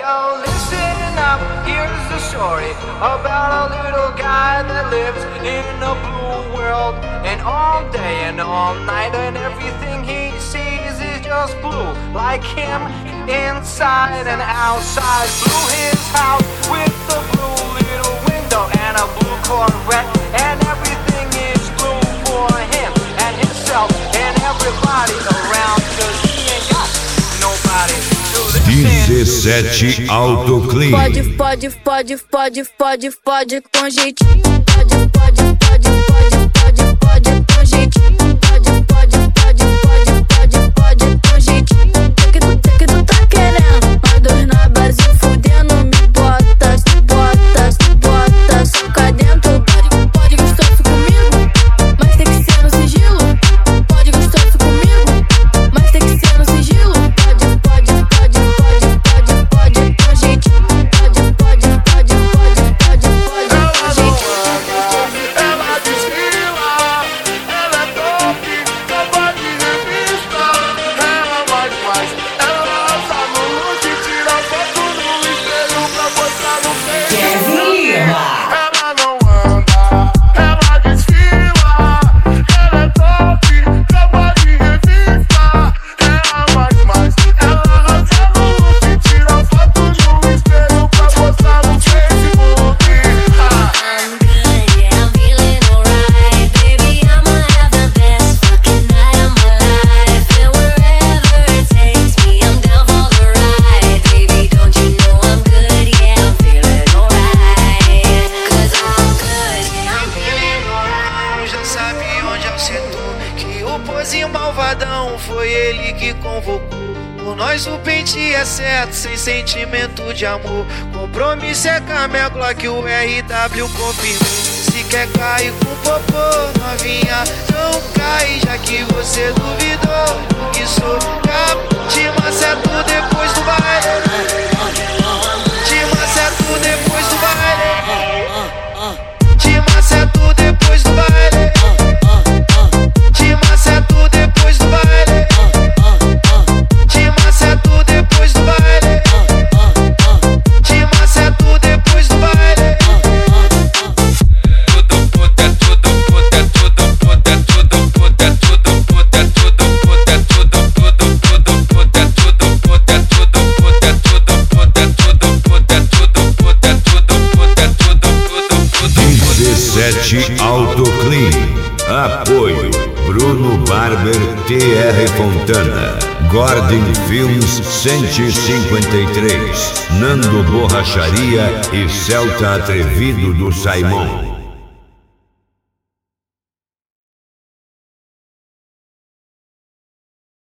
yo, listen up, here's the story about a little guy that lives in a blue world. And all day and all night and everything he sees is just blue. Like him, inside and outside. Blue his house with the blue little window and a blue Corvette. And everything is blue for him and himself and everybody around, 'cause he ain't got nobody to listen. 17 Autoclean. Pode com jeitinho. Pode com jeitinho. Pode com jeitinho. Que tu tá querendo? Nós dois na base fudendo. Me bota, soca dentro. Pode gostoso comigo, mas tem que ser no sigilo. Pode gostoso comigo, mas tem que ser no sigilo. Pode com jeitinho. Pode com jeitinho. Ela desfila, ela é top, capa de revista. Ela mais, ela lança no look, tira foto no espelho pra botar no Facebook. Ela não anda, ela desfila. Ela é top, capa de revista. Ela mais, ela lança no look, tira foto no espelho pra botar no Facebook. I'm good, yeah, I'm feeling alright. Baby, I'ma have the best fucking night of my life. And wherever it takes me, I'm down for the ride. Baby, don't you know I'm good, yeah, I'm feeling alright. 'Cause I'm good, yeah, I'm feeling alright. Já sabe onde acertou, que o pozinho malvadão foi ele que convocou. Por nós o pente é certo, sem sentimento de amor. Compromisso é camegla que o RW confirmou. Se quer cair com popô, novinha, não cai, já que você duvidou. Que sou capaz, te maceto depois do baile. Te maceto depois do baile. Te maceto depois do baile. Te maceto depois do baile. Te maceto depois do baile. Te maceto depois do baile. Autoclean. Apoio Bruno Barber, TR Fontana, Gordon Films 153, Nando Borracharia e Celta Atrevido do Saimon.